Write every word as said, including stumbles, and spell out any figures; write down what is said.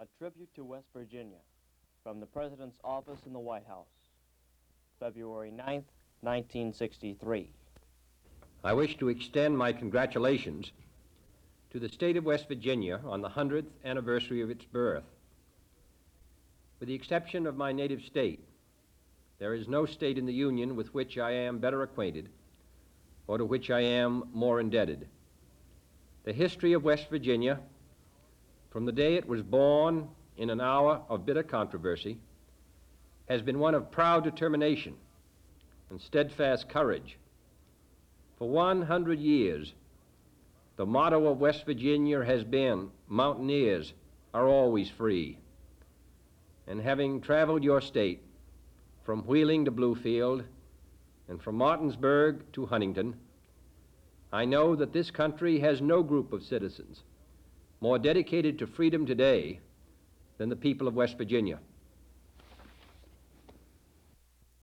A tribute to West Virginia from the President's office in the White House, February ninth, nineteen sixty-three. I wish to extend my congratulations to the state of West Virginia on the hundredth anniversary of its birth. With the exception of my native state, there is no state in the Union with which I am better acquainted or to which I am more indebted. The history of West Virginia, from the day it was born in an hour of bitter controversy, has been one of proud determination and steadfast courage. For one hundred years, the motto of West Virginia has been, "Mountaineers are always free." And having traveled your state from Wheeling to Bluefield and from Martinsburg to Huntington, I know that this country has no group of citizens more dedicated to freedom today than the people of West Virginia.